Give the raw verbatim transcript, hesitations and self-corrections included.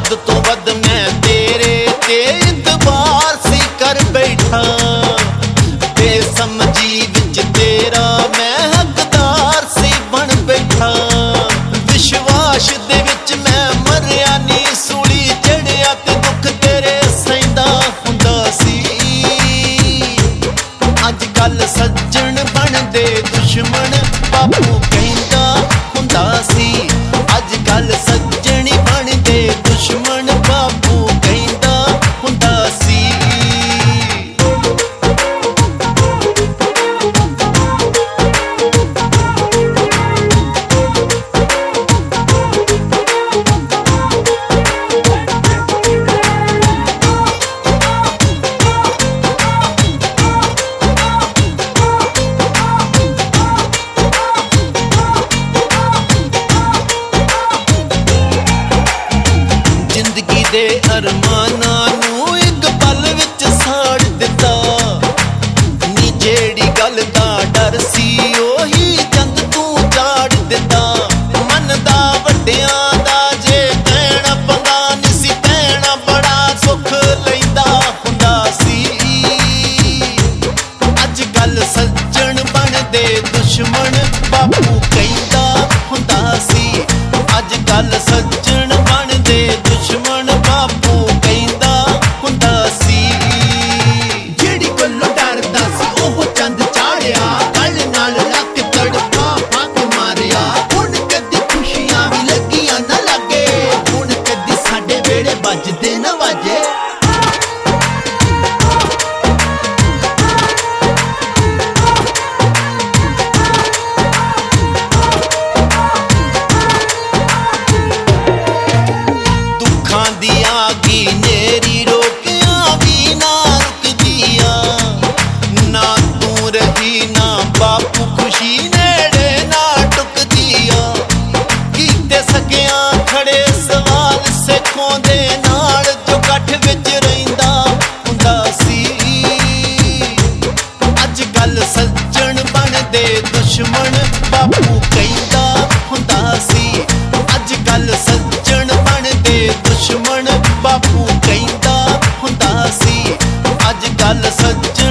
हद तो वध मैं तेरे ते इतबार सी कर बैठा बेसमझी विच तेरा मैं हकदार सी बन बैठा विश्वास दे विच मैं मरिया नी सूली चढ़िया ते दुख तेरे सहिंदा हुंदा सी अज कल सज्जन बनदे दुश्मन बापू कहंदा हुंदा सी अज कल सज्जन बनदे दुश्मन बापू कहंदा हुंदा सी जिंदगी दे अरमानां नूं इक पल विच साड़ दिता नी जेड़ी गल दा डर सी ओही जंग तूं चाड़ दिता मनदा वड्डियां दा जे कहना पंगा नी सी पैना बड़ा सुख लैंदा हुंदा सी अज कल सज्जन बनदे दुश्मन बापू कहंदा हुंदा सी अज कल सज्जन बनदे दुश्मन बापू कहंदा हुंदा सी जेड़ी गल्लों डरदा सी ओह चंद चाढ़िया गल नाल लग तड़पा हक मारिया हुण कदी खुशियां भी लगियां ना लगे हुण कदी साडे वेड़े बजदे ना वाजे आगी नेरी रोकिया भी ना रुकदिया ना तू रही ना बापू खुशी नेड़े ना टुकदिया कीते सकिया खड़े सवाल सिखों दे नाल जो कठ विच रहिंदा हुंदा सी अज कल सज्जन बनदे दुश्मन बापू कहंदा हुंदा सी अज कल सज्जन बनदे दुश्मन बापू कहंदा हुंदा सी अज कल सज्जन